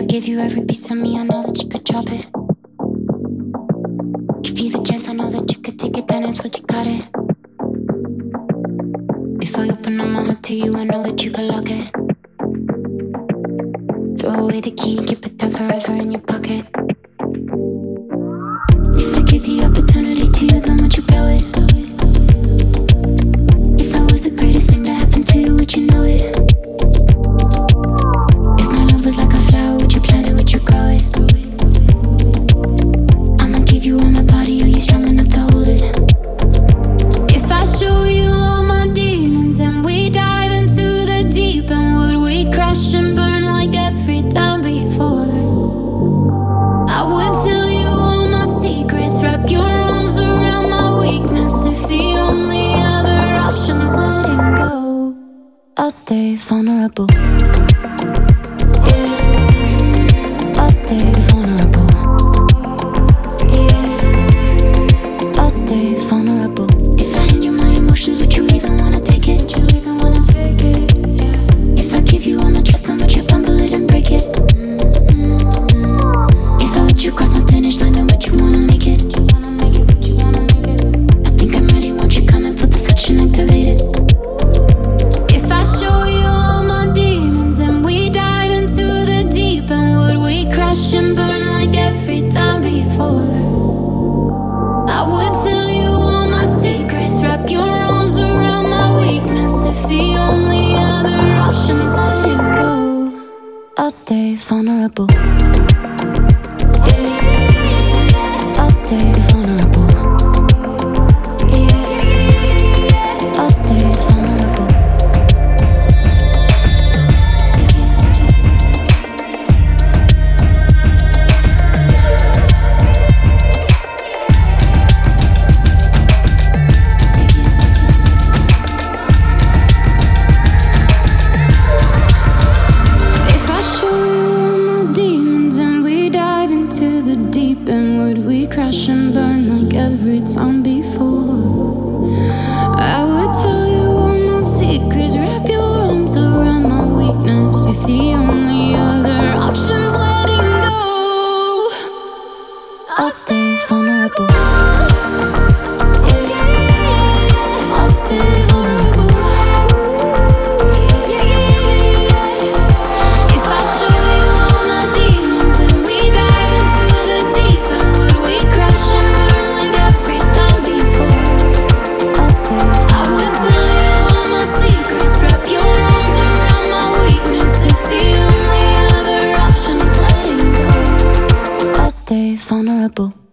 gave you every piece of me, I know that you could drop it. Give you the chance, I know that you could take advantage, but you got it. If I open up my heart to you, I know that you could lock it. Throw away the key and keep it there forever in your pocket. If I give the opportunity to you, then would you blow it? If I was the greatest thing to happen to you, would you know it? If my love was like a flower, would you plant it, would you grow it? I'ma give you all my body, are you strong enough to hold it? If I show you all my demons and we dive into the deep, and would we crash and burn like every time before? I would tell you all my secrets, wrap your arms around my weakness. If the only other option is letting go, I'll stay vulnerable. Yeah, I'll stay vulnerable. Yeah, I'll stay vulnerable. If I hand you my emotions, would you even wanna take it? If I give you all my trust, then would you fumble it and break it? If I let you cross my finish line, then would you wanna make it? I think I'm ready, won't you come and flip the switch and activate it? If I show you all my demons and we dive into the deep, and would we crash and burn like every time before? I would tell you all my secrets, wrap your arms around my weakness. If the only other option is letting go, I'll stay vulnerable. Yeah, I'll stay vulnerable. Yeah, I'll stay vulnerable. If I show you all my demons and we dive into the deep, and would we crash and burn like every time before? I would tell you all my secrets, wrap your arms around my weakness. If the only other option's letting go, I'll stay vulnerable. I'll stay vulnerable. If I show you all my demons and we dive into the deep, and would we crash and burn like every time before? I would tell you all my secrets, wrap your arms around my weakness. If the only other option is letting go, I'll stay vulnerable.